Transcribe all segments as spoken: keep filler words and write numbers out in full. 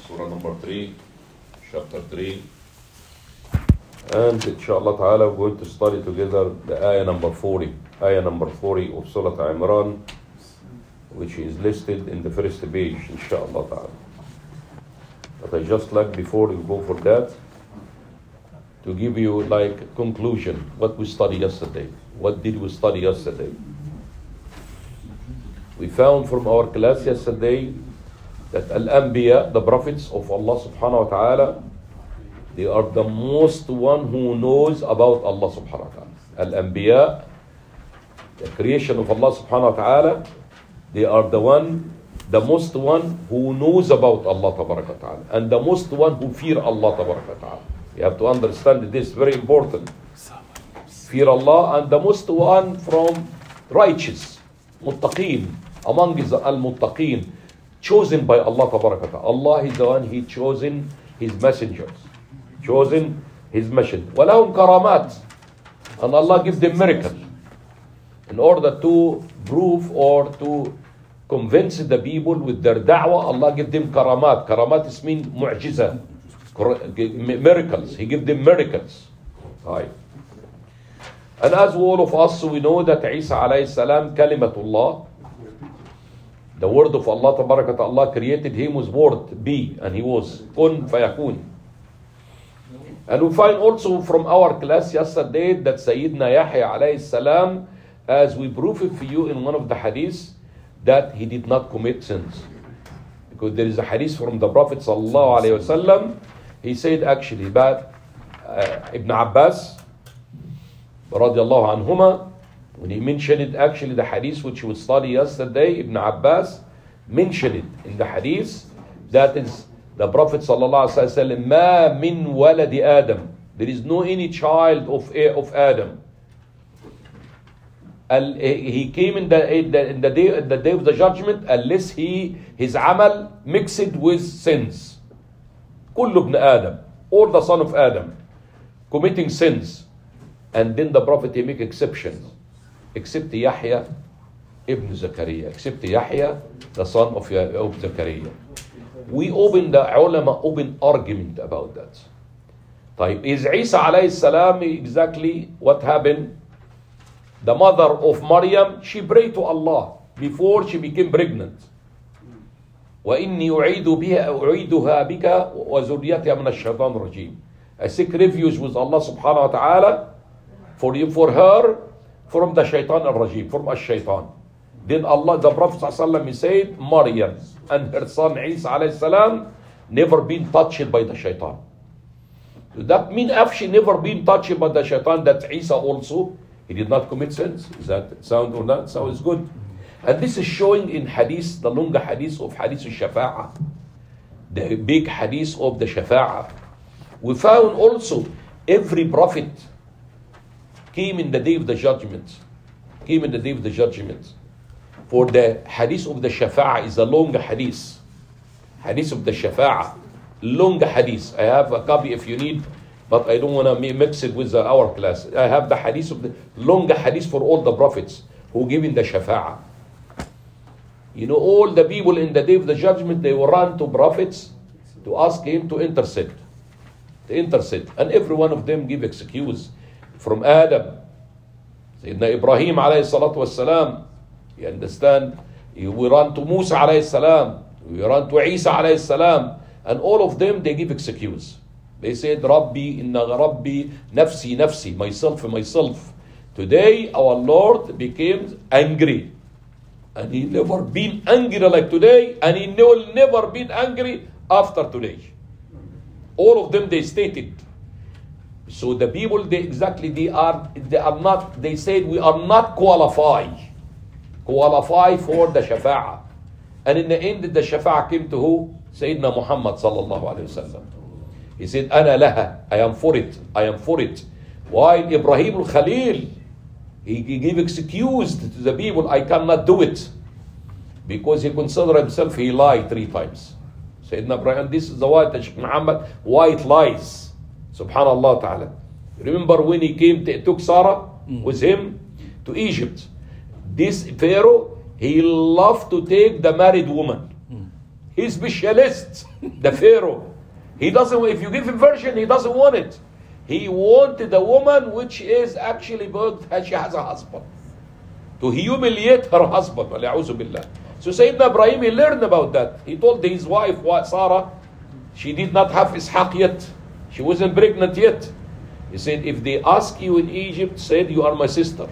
Surah number three, chapter three. And inshallah ta'ala, we're going to study together the ayah number forty. Ayah number forty of Surah Imran, which is listed in the first page, inshallah ta'ala. But I just like, before we go for that, to give you like conclusion, what we studied yesterday. What did we study yesterday? We found from our class yesterday that Al-Anbiya, the prophets of Allah subhanahu wa ta'ala, they are the most one who knows about Allah subhanahu wa ta'ala. Al-Anbiya, the creation of Allah subhanahu wa ta'ala, they are the one, the most one who knows about Allah tabaraka wa ta'ala, and the most one who fear Allah tabaraka wa ta'ala. You have to understand this, very important. Fear Allah, and the most one from righteous, muttaqeen, among the al-muttaqeen, chosen by Allah tabaraka wa ta'ala. Allah is the one, He chosen His messengers, chosen His mission. وَلَهُمْ كَرَامَاتٍ, and Allah gives them miracles in order to prove or to convince the people with their da'wah. Allah gives them karamat. Karamat is mean mu'jiza, miracles. He gives them miracles. Right. And as all of us, we know that Isa alayhi salam, kalimatullah, the word of Allah tabaraka ta'ala, created him with word, be, and he was kun fayakun. And we find also from our class yesterday that Sayyidina Yahya alayhi salam, as we proved for you in one of the hadiths, that he did not commit sins. Because there is a hadith from the Prophet sallallahu alayhi wasallam, he said actually that uh, Ibn Abbas radiallahu anhuma, when he mentioned it, actually the hadith which we studied yesterday, Ibn Abbas mentioned it in the hadith, that is the Prophet sallallahu alaihi wasallam, ma min waladi Adam, there is no any child of of Adam. He came in the in the, in the day in the day of the judgment unless he his amal mixed with sins. Kullu ibn Adam, all the son of Adam, committing sins. And then the Prophet he make exceptions, except Yahya ibn Zakaria, except Yahya, the son of, of Zakaria. We open the ulama open argument about that. طيب, is Isa alayhi salam exactly what happened? The mother of Maryam, she prayed to Allah before she became pregnant. وَإِنِّي أُعِيدُ بِهَا أُعِيدُهَا بِكَ وَذُرِّيَّتِهَا مِنَ الشَّيْطَانِ الرَّجِيمِ. I seek refuge with Allah subhanahu wa ta'ala for you, for her, from the shaitan al-rajim, from ash-shaitan. Then Allah, the Prophet ﷺ, he said, Maryam and her son Isa alayhi salam never been touched by the shaitan. That means if she never been touched by the shaitan, that Isa also, he did not commit sins. Is that sound or not? So it's good. And this is showing in hadith, the longer hadith of hadith al-shafa'ah, the big hadith of the shafa'ah. We found also every prophet came in the day of the judgment, came in the day of the judgment. For the hadith of the shafa'ah is a longer hadith. Hadith of the shafa'ah, longer hadith. I have a copy if you need, but I don't want to mix it with our class. I have the hadith of the longer hadith for all the prophets who give in the shafa'ah. You know, all the people in the day of the judgment, they will run to prophets to ask him to intercede. To intercede. And every one of them give excuse. From Adam, Sayyidina Ibrahim alayhi salatu wassalam, you understand? We run to Musa alayhi salam, we run to Isa alayhi salam, and all of them, they give excuse. They said, Rabbi, inna Rabbi, nafsi, nafsi, myself, myself. Today, our Lord became angry. And he never been angry like today, and he will never been angry after today. All of them, they stated. So the people, they exactly, they are, they are not, they said we are not qualified, qualified for the shafa'ah. And in the end, the shafa'ah came to who? Sayyidina Muhammad sallallahu alayhi wa sallam. He said, Ana laha, I am for it, I am for it. While Ibrahim al-Khalil, he, he gave excuse to the people, I cannot do it. Because he considered himself, he lied three times. Sayyidina Ibrahim, this is the white, Shaykh Muhammad, white lies. Subhanallah ta'ala. Remember when he came, to, took Sarah with him to Egypt. This Pharaoh, he loved to take the married woman. He's specialist, the Pharaoh. He doesn't, if you give him virgin, he doesn't want it. He wanted a woman which is actually birthed as she has a husband. To humiliate her husband. So Sayyidina Ibrahim, he learned about that. He told his wife, Sarah, she did not have Ishaq yet. She wasn't pregnant yet. He said, if they ask you in Egypt, said you are my sister.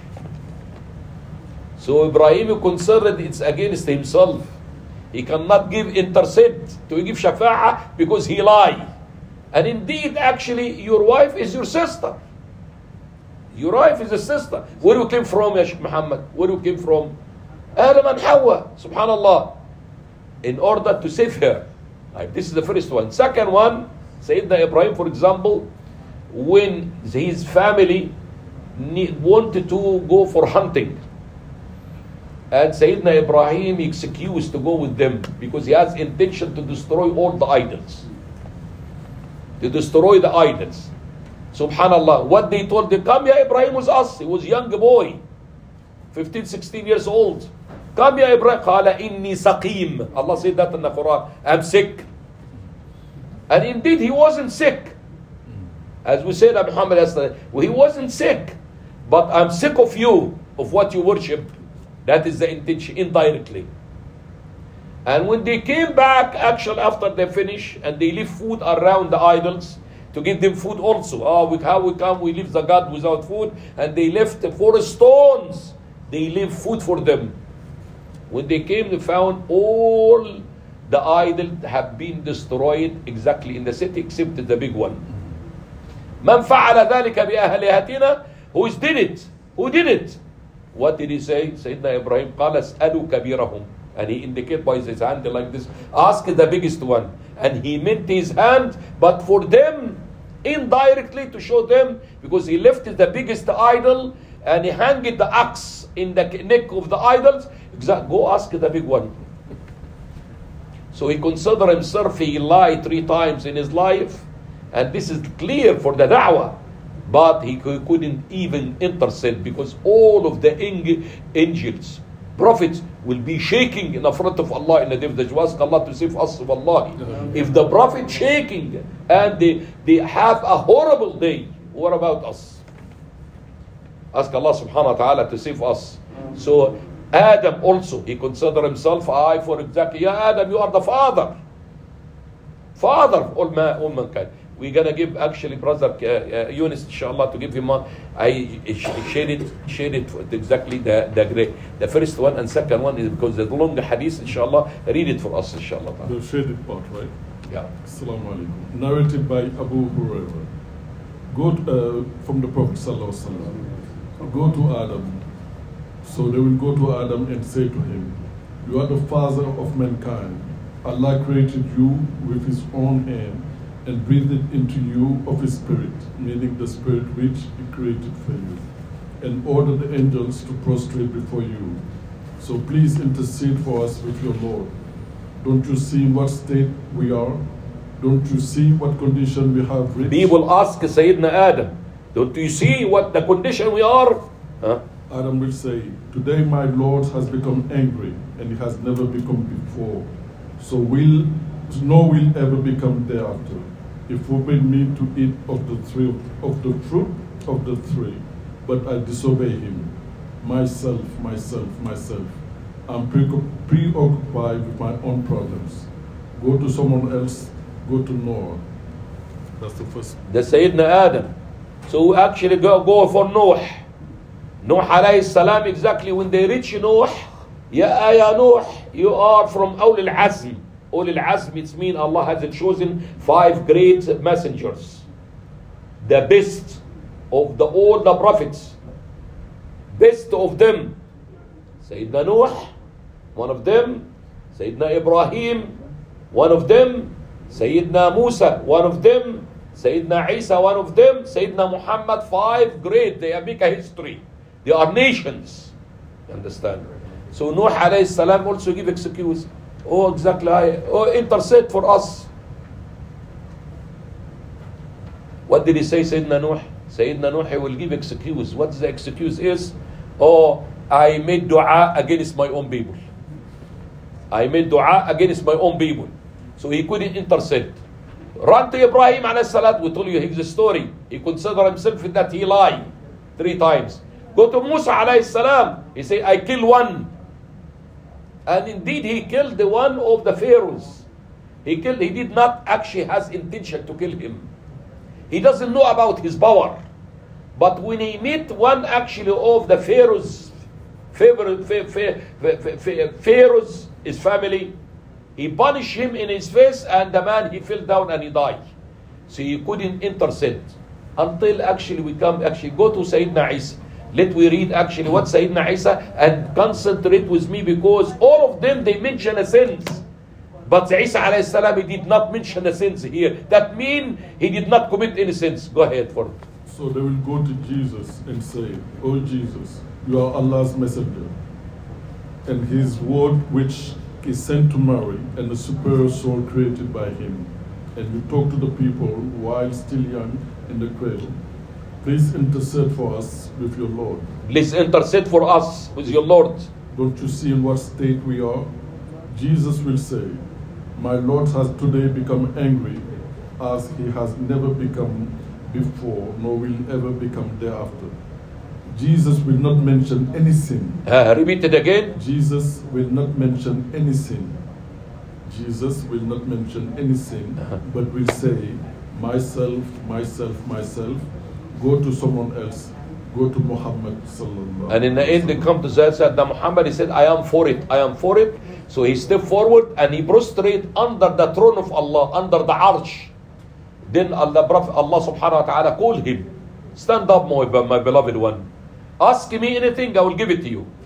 So Ibrahim considered it's against himself. He cannot give intercede to give shafa'ah because he lied. And indeed, actually, your wife is your sister. Your wife is a sister. Where you came from, Ya Sheikh Muhammad? Where you came from? Adam and Hawa, subhanallah. In order to save her. Like, this is the first one. Second one, Sayyidina Ibrahim, for example, when his family need, wanted to go for hunting. And Sayyidina Ibrahim excused to go with them because he has intention to destroy all the idols. To destroy the idols. Subhanallah. What they told him, come ya Ibrahim with us. He was a young boy. fifteen, sixteen years old. Come ya Ibrahim. Qala inni saqim. Allah said that in the Quran. I'm sick. And indeed he wasn't sick. As we said, Muhammad yesterday, well, he wasn't sick. But I'm sick of you, of what you worship. That is the intention, indirectly. And when they came back, actually after they finish, and they leave food around the idols, to give them food also. Oh, we, how we come, we leave the God without food, and they left four stones. They leave food for them. When they came, they found all the idols have been destroyed exactly in the city, except the big one. Man fa'ala dhalika bi ahlihatina? Who did it? Who did it? What did he say? Sayyidina Ibrahim, قال اسألوا كبيرهم. And he indicated by his hand like this, ask the biggest one. And he meant his hand, but for them, indirectly to show them, because he lifted the biggest idol, and he hanged the axe in the neck of the idols. Go ask the big one. So he considered himself, he lied three times in his life. And this is clear for the da'wah. But he couldn't even intercede because all of the angels, prophets will be shaking in the front of Allah in the day of the Judgment. Ask Allah to save us of Allah. If the prophet shaking and they, they have a horrible day, what about us? Ask Allah subhanahu wa ta'ala to save us. So Adam also, he considered himself, I for exactly, Ya Adam, you are the father. Father of all, man, all mankind. We're going to give actually brother uh, uh, Yunus, inshallah, to give him one. I shared it, shared it exactly the, the the first one and second one is because the long hadith, inshallah, read it for us, inshallah. The shaded part, right? Yeah. Assalamu alaikum. Narrated by Abu Hurairah. Go to, uh, from the Prophet sallallahu alaihi wasallam. Go to Adam. So they will go to Adam and say to him, you are the father of mankind. Allah created you with his own hand and breathed into you of his spirit, meaning the spirit which he created for you, and ordered the angels to prostrate before you. So please intercede for us with your Lord. Don't you see what state we are? Don't you see what condition we have reached? People ask Sayyidina Adam, don't you see what the condition we are? Huh? Adam will say, today my Lord has become angry, and he has never become before. So will, nor will ever become thereafter. He forbade me to eat of the three of the fruit of the tree, but I disobey him. Myself, myself, myself. I'm pre preoccupied with my own problems. Go to someone else. Go to Noah. That's the first. The Sayyidina Adam. So we actually go, go for Noah. Noah alayhi salam, exactly when they reach Noah, Ya ya Noah, you are from Awl al-Azm. Awl al-Azm, it means Allah has chosen five great messengers. The best of the all the prophets. Best of them. Sayyidina Noah, one of them. Sayyidina Ibrahim, one of them. Sayyidina Musa, one of them. Sayyidina Isa, one of them. Sayyidina Muhammad, five great. They make a history. They are nations. You understand? So Nuh alayhi salam also give excuse. Oh, exactly. Oh, intercede for us. What did he say, Sayyidina Nuh? Sayyidina Nuh, he will give excuse. What the excuse is? Oh, I made dua against my own people. I made dua against my own people. So he couldn't intercede. Run to Ibrahim alayhi salam. We told you his story. He considered himself that he lied three times. Go to Musa alayhi salam. He said, I kill one. And indeed he killed the one of the pharaohs. He killed, he did not actually has intention to kill him. He doesn't know about his power. But when he meet one actually of the pharaohs, pharaoh, pharaohs, his family, he punished him in his face, and the man, he fell down and he died. So he couldn't intercede until actually we come, actually go to Sayyidina Isa. Let we read actually what Sayyidina Isa, and concentrate with me, because all of them, they mention a sins. But Isa alayhi salam, he did not mention a sins here. That means he did not commit any sins. Go ahead for it. So they will go to Jesus and say, Oh Jesus, you are Allah's messenger, and his word which is sent to Mary, and the superior soul created by him, and you talk to the people while still young in the cradle. Please intercede for us with your Lord. Please intercede for us with your Lord. Don't you see in what state we are? Jesus will say, my Lord has today become angry, as he has never become before, nor will ever become thereafter. Jesus will not mention any sin. Uh, repeat it again. Jesus will not mention any sin. Jesus will not mention any sin, uh-huh. but will say, myself, myself, myself. Go to someone else. Go to Muhammad sallallahu. And in the end, they come to that said that Muhammad, he said, I am for it. I am for it. So he stepped forward and he prostrate under the throne of Allah, under the arch. Then Allah, Allah subhanahu wa ta'ala called him. Stand up, my, my beloved one. Ask me anything, I will give it to you.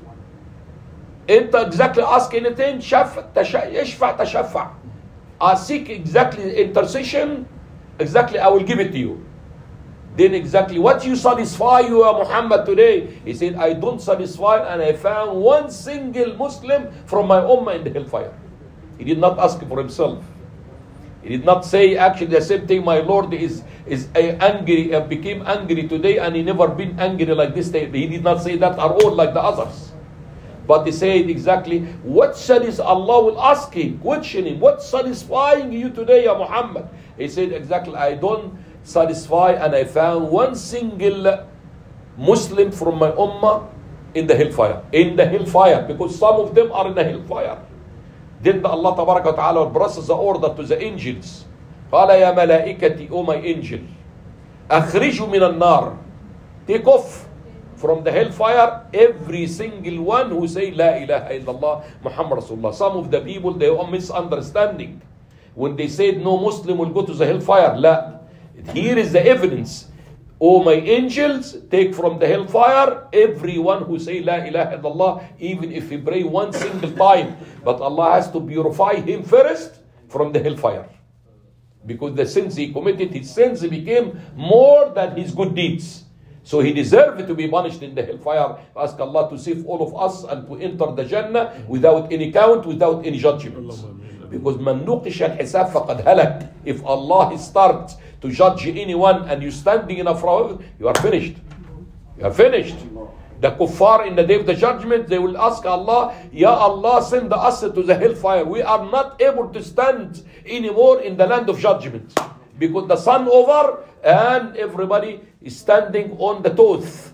Ain't exactly ask anything, shaf, yashfa, tashaffa. I seek exactly intercession, exactly I will give it to you. Then exactly what you satisfy you, Muhammad, today? He said, I don't satisfy, and I found one single Muslim from my ummah in the hellfire. He did not ask for himself. He did not say actually the same thing, my Lord is, is angry, uh, became angry today, and he never been angry like this day. He did not say that at all like the others. But he said exactly, what satisfies, Allah will ask him, question him, what's satisfying you today, Ya Muhammad? He said exactly, I don't satisfy, and I found one single Muslim from my ummah in the hellfire. In the hellfire, because some of them are in the hellfire. Then the Allah Tabaraka wa Ta'ala brings the order to the angels. قال يا ملائكتي, O my angel, أخرجوا من النار. Take off from the hellfire every single one who say La ilaha illallah Muhammad Rasulullah. Some of the people, they are misunderstanding. When they said no Muslim will go to the hellfire, la. Here is the evidence. O my angels, take from the hellfire everyone who say La ilaha illallah, even if he pray one single time. But Allah has to purify him first from the hellfire. Because the sins he committed, his sins became more than his good deeds. So he deserved to be punished in the hellfire. Ask Allah to save all of us and to enter the Jannah without any count, without any judgment. Because man nuqisha al-hisab faqad halak. If Allah starts to judge anyone and you standing in a front, you are finished. You are finished. The kuffar in the day of the judgment, they will ask Allah, Ya Allah, send us to the hellfire. We are not able to stand anymore in the land of judgment. Because the sun over and everybody is standing on the toes.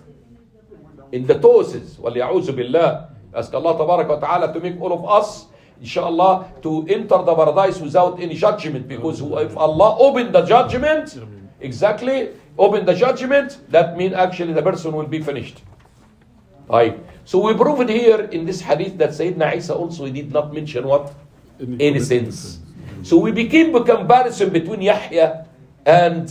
In the toes. وَلْيَعُوذُ بِاللَّهِ. Ask Allah Tabaraka wa Ta'ala to make all of us, inshallah, to enter the paradise without any judgment. Because if Allah opened the judgment, exactly, open the judgment, that means actually the person will be finished. Right. So we proved here in this hadith that Sayyidina Isa also did not mention what? Any, any sins. So we became a comparison between Yahya and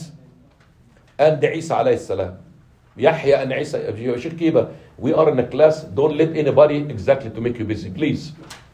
and Isa alayhi salam. Yahya and Isa. We are in a class. Don't let anybody exactly to make you busy, please.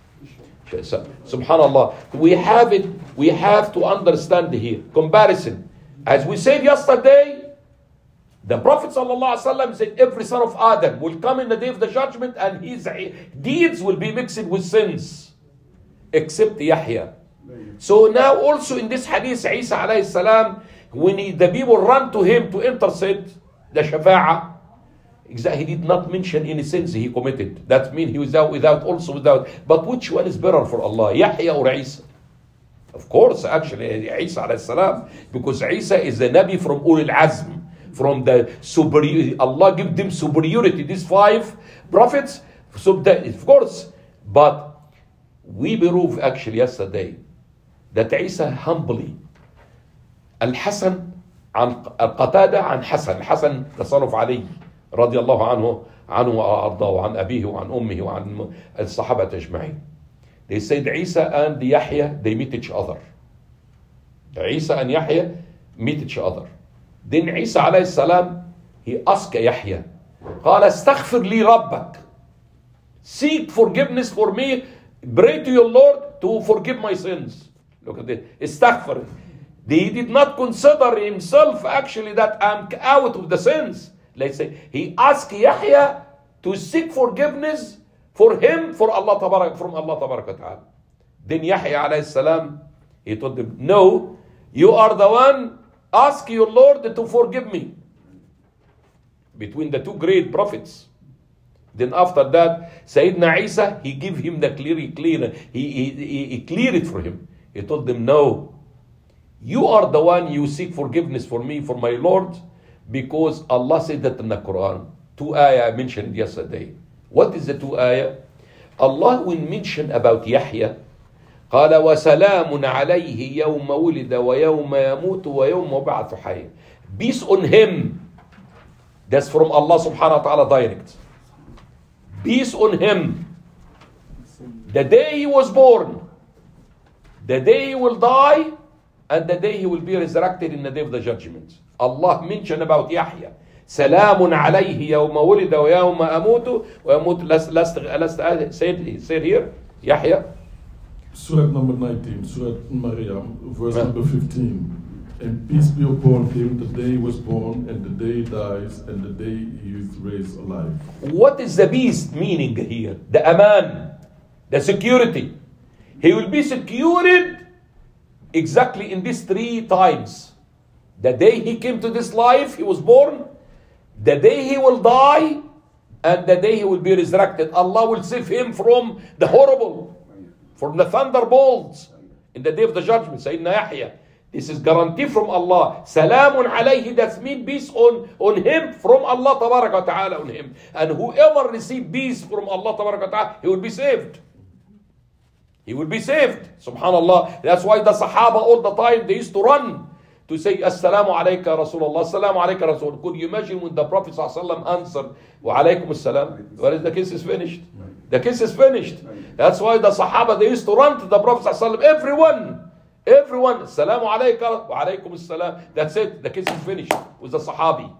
Subhanallah. We have it. We have to understand here comparison. As we said yesterday, the Prophet ﷺ said every son of Adam will come in the day of the judgment and his deeds will be mixed with sins, except Yahya. So now also in this hadith, Isa alayhi salam, when he, the people run to him to intercede, the shafa'ah, he did not mention any sins he committed. That means he was without, without also without. But which one is better for Allah, Yahya or Isa? Of course, actually, Isa alayhi salam, because Isa is the Nabi from Ulul Azm, from the superior. Allah give them superiority. These five prophets, so that, of course, but we proved actually yesterday that Isa humbly. Al-Hasan عن القتادة عن حسن حسن the son of Ali رضي الله عنه عنه وأرضاه وعن أبيه وعن أمه وعن الصحابة أجمعين. They said Isa and Yahya, they meet each other. Isa and Yahya meet each other. Then Isa عليه السلام, he asked Yahya, قال استغفر لي ربك. Seek forgiveness for me. Pray to your Lord to forgive my sins. Look at this. استغفر. He did not consider himself actually that I'm out of the sins. Let's say he asked Yahya to seek forgiveness for him, for Allah tabarak, from Allah tabarak wa ta'ala. Then Yahya alayhi salam, he told him, no, you are the one, ask your Lord to forgive me. Between the two great prophets. Then after that, Sayyidina Isa, he gave him the clear, clear, he, he, he, he cleared it for him. He told them, no, you are the one, you seek forgiveness for me, for my Lord, because Allah said that in the Quran. Two ayah I mentioned yesterday. What is the two ayah? Allah will mention about Yahya. قال وسلام عليه يوم ولد ويوم يموت ويوم يبعث حيا. Peace on him. That's from Allah subhanahu wa ta'ala direct. Peace on him. The day he was born, the day he will die, and the day he will be resurrected in the day of the judgment. Allah mentioned about Yahya. سلام عليه يوم ولد ويوم أموت ويموت. Let's, let's, let's say it, say it here. Yahya. Surah number nineteen, Surah Maryam, verse number fifteen. And peace be upon him the day he was born, and the day he dies, and the day he is raised alive. What is the peace meaning here? The aman, the security. He will be secured exactly in these three times. The day he came to this life, he was born. The day he will die, and the day he will be resurrected. Allah will save him from the horrible, from the thunderbolts in the day of the judgment. Sayyidina Yahya. This is guarantee from Allah. Salamun alayhi, that means peace on, on him, from Allah tabarak wa ta'ala on him. And whoever receive peace from Allah tabarak wa ta'ala, he will be saved. He will be saved. Subhanallah. That's why the Sahaba all the time, they used to run to say, Assalamu alayka Rasulullah, Assalamu alayka Rasul. Could you imagine when the Prophet ﷺ answered, Wa alaykum assalam? Well, the case is finished. The case is finished. That's why the Sahaba, they used to run to the Prophet ﷺ. Everyone, everyone, Assalamu alayka, Wa alaykum assalam. That's it. The case is finished with the Sahabi.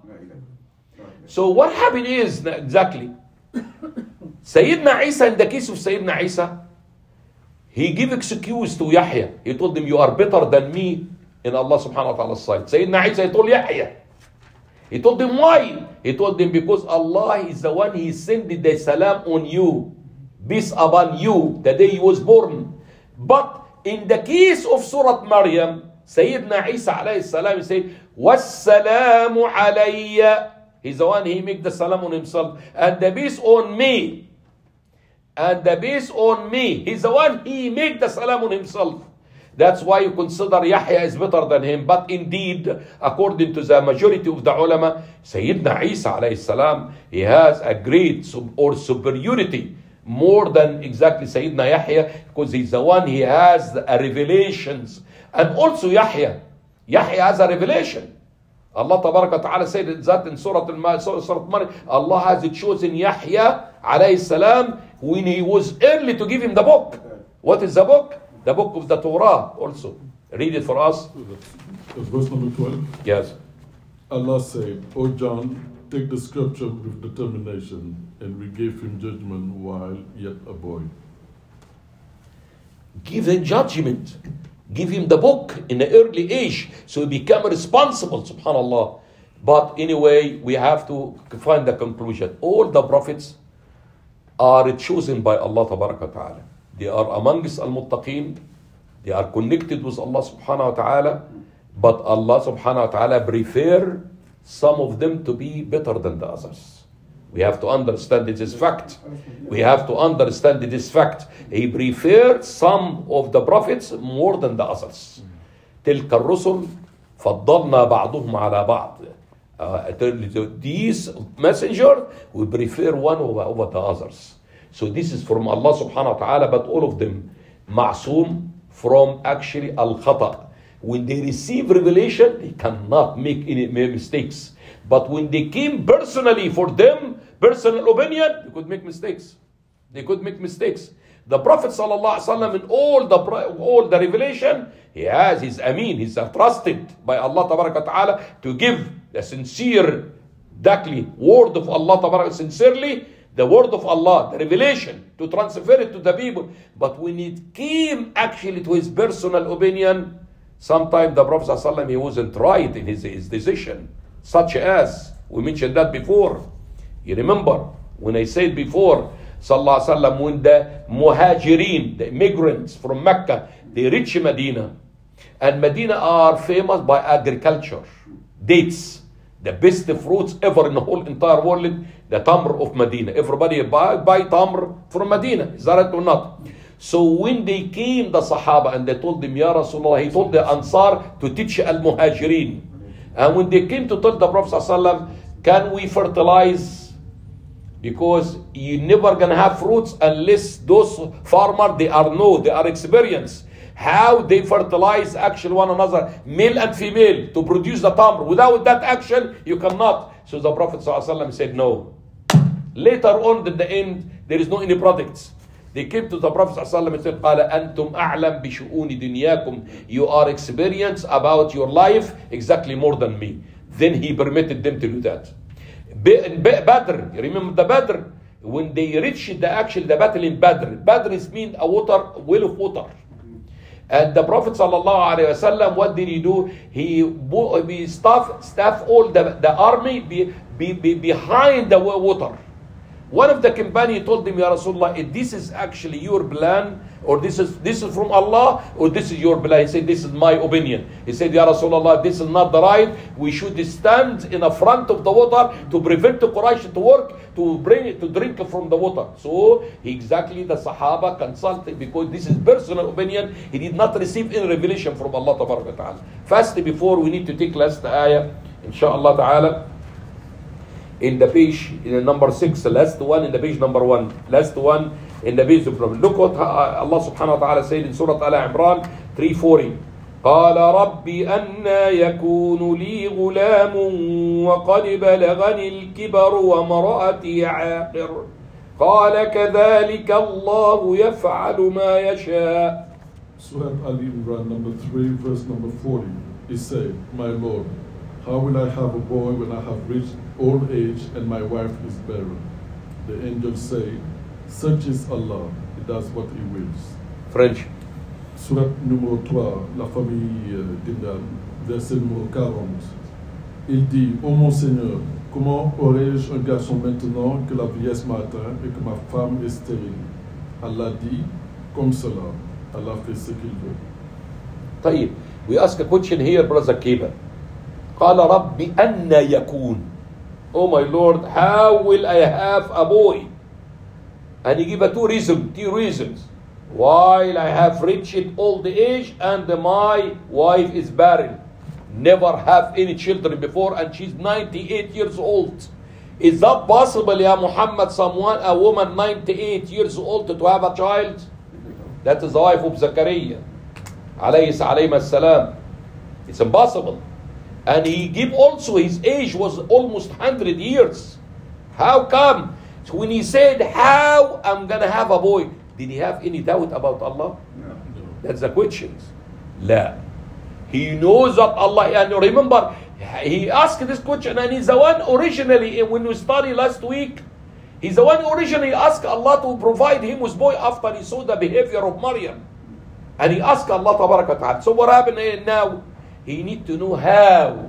So what happened is, exactly, Sayyidina Isa, in the case of Sayyidina Isa, he gave excuse to Yahya. He told him, you are better than me in Allah subhanahu wa ta'ala's sight. Sayyidina Isa, he told Yahya. He told him why? He told him because Allah is the one, he sent the salam on you. Peace upon you the day he was born. But in the case of Surah Maryam, Sayyidina Isa alayhi salam, he said, Wassalamu alayya. He's the one, he make the salam on himself. And the peace on me. And the peace on me. He's the one, he make the salam on himself. That's why you consider Yahya is better than him. But indeed, according to the majority of the ulama, Sayyidina Isa alayhi salam, he has a great sub or superiority more than exactly Sayyidina Yahya, because he's the one, he has a revelations. And also Yahya, Yahya has a revelation. Allah tabarak wa ta'ala said that in Surah Al-Maryam, Allah has chosen Yahya alayhi salam when he was early to give him the book. What is the book? The book of the Torah also. Read it for us. Verse number twelve. Yes. Allah said, O John, take the scripture with determination, and we gave him judgment while yet a boy. Give him judgment. Give him the book in the early age, so he become responsible, subhanallah. But anyway, we have to find the conclusion. All the prophets are chosen by Allah tabarak wa ta'ala. They are amongst al-muttaqeen. They are connected with Allah subhanahu wa ta'ala. But Allah subhanahu wa ta'ala prefer some of them to be better than the others. We have to understand this fact. We have to understand this fact. He preferred some of the prophets more than the others. تلك الرسل فضلنا بعضهم على بعض. Uh, these messengers, we prefer one over, over the others. So this is from Allah subhanahu wa ta'ala, but all of them ma'soom from actually al-khata. When they receive revelation, they cannot make any mistakes. But when they came personally for them, personal opinion, they could make mistakes. They could make mistakes. The Prophet sallallahu alaihi wasallam in all the all the revelation, he has, he's Ameen, he's trusted by Allah tabaraka ta'ala to give the sincere, exactly, word of Allah tabaraka, sincerely, the word of Allah, the revelation, to transfer it to the people. But when it came actually to his personal opinion, sometimes the Prophet sallallahu alaihi wasallam, he wasn't right in his, his decision. Such as, we mentioned that before. You remember, when I said before, sallallahu alaihi wasallam, when the muhajirin, the immigrants from Mecca, they reach Medina, and Medina are famous by agriculture, dates, the best fruits ever in the whole entire world, the tamr of Medina. Everybody buy, buy tamr from Medina, is that right or not? So when they came, the Sahaba, and they told them, Ya Rasulullah, he told the Ansar to teach al-muhajirin. And when they came to tell the Prophet sallallahu alaihi wasallam, can we fertilize? Because you're never going to have fruits unless those farmers, they are know, they are experienced. How they fertilize actually one another, male and female, to produce the tamr. Without that action, you cannot. So the Prophet ﷺ said no. Later on, at the end, there is no any products. They came to the Prophet ﷺ and said, قَالَ أَنْتُمْ أَعْلَمْ بِشُؤُونِ دُنْيَاكُمْ. You are experienced about your life exactly more than me. Then he permitted them to do that. Badr, you remember the Badr? When they reached the actual the battle in Badr, Badr is mean a water, a well of water. And the Prophet sallallahu alaihi wasallam, what did he do? He, he staff, staff all the, the army be, be, be behind the water. One of the companions told him, Ya Rasulullah, if this is actually your plan, or this is this is from Allah, or this is your plan. He said, this is my opinion. He said, Ya Rasulullah, this is not the right. We should stand in the front of the water to prevent the Quraysh to work, to bring it, to drink from the water. So exactly the Sahaba consulted, because this is personal opinion. He did not receive any revelation from Allah Ta'ala. First, before we need to take last ayah, inshallah ta'ala. In the page, in the number six, the last one in the page number one, last one in the page of Look what Allah subhanahu wa ta'ala said in Surah Al-Imran three forty. قال رب أنا يكون لي غلام وقد بلغني الكبر وامرأتي عاقر قال كذلك الله يفعل ما يشاء. Surah Al-Imran number three, verse number forty. He said, My Lord, how will I have a boy when I have reached old age and my wife is barren? The angels say, such is Allah, He does what He wills. French. Surat numéro trois, la famille d'Indan, verset numéro quarante. Il dit, ô mon Seigneur, comment aurais-je un garçon maintenant que la vieillesse m'a atteint et que ma femme est stérile? Allah dit, comme cela, Allah fait ce qu'il veut. طيب, we ask a question here, Brother Kiba. قال رب أن يكون. Oh my Lord, how will I have a boy? And he give a two reasons, two reasons. While I have reached old age and my wife is barren. Never have any children before and she's ninety-eight years old. Is that possible, Ya Muhammad, someone, a woman ninety-eight years old to have a child? That is the wife of Zakaria. Alayhi salam. It's impossible. And he give also his age was almost one hundred years. How come? So when he said, how I'm going to have a boy, did he have any doubt about Allah? No. That's the question. La. He knows that Allah, and remember, he asked this question, and he's the one originally, when we studied last week, he's the one originally asked Allah to provide him with boy after he saw the behavior of Maryam. And he asked Allah ta'ala. So what happened now? He need to know how.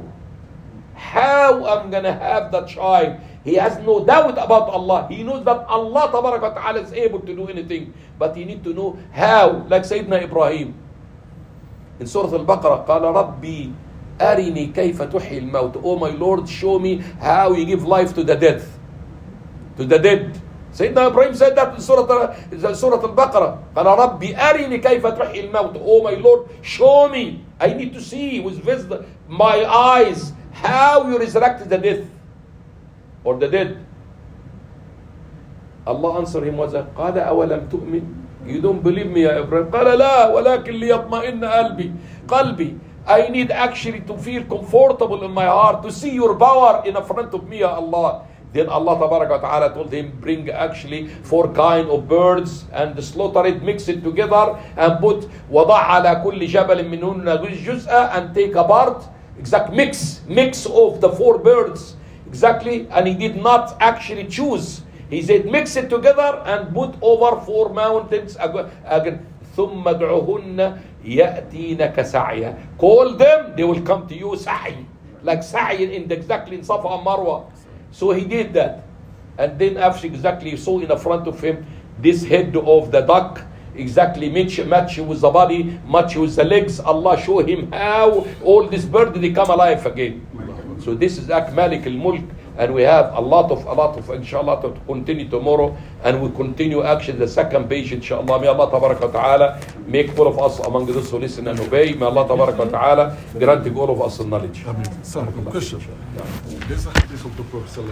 How I'm going to have that child. He has no doubt about Allah. He knows that Allah ta'ala is able to do anything. But he need to know how. Like Sayyidina Ibrahim. In Surah Al-Baqarah, قال ربي أرني كيف تحيي الموت. Oh my Lord, show me how you give life to the dead. to the dead. Sayyidina Ibrahim said that in Surah, Surah Al-Baqarah. قال ربي أرني كيف تحيي الموت. Oh my Lord, show me. I need to see with wisdom, my eyes, how you resurrected the death or the dead. Allah answered him was قال أولم تؤمن. You don't believe me يا Ibrahim. قال لا ولكن ليطمئن قلبي. قلبي. I need actually to feel comfortable in my heart to see your power in front of me ya Allah. Then Allah Tabaraka wa Ta'ala told him, bring actually four kind of birds and slaughter it, mix it together and put وضع على كل جبل منهن جزءا and take apart, exact mix, mix of the four birds, exactly, and he did not actually choose. He said mix it together and put over four mountains again. ثم ادعوهن يأتينك سعيا. Call them, they will come to you سعي, like سعي in the, exactly in Safa and Marwa. So he did that. And then after exactly saw in the front of him this head of the duck, exactly match, match with the body, match with the legs. Allah show him how all this bird they come alive again. So this is Akmalik al-Mulk. And we have a lot of, a lot of, inshallah, to continue tomorrow. And we continue actually the second page, inshallah. May Allah tabaraka wa ta'ala make all of us among those who listen and obey. May Allah tabaraka wa ta'ala grant all of us the knowledge. Ameen. Question. There's a hadith of the Prophet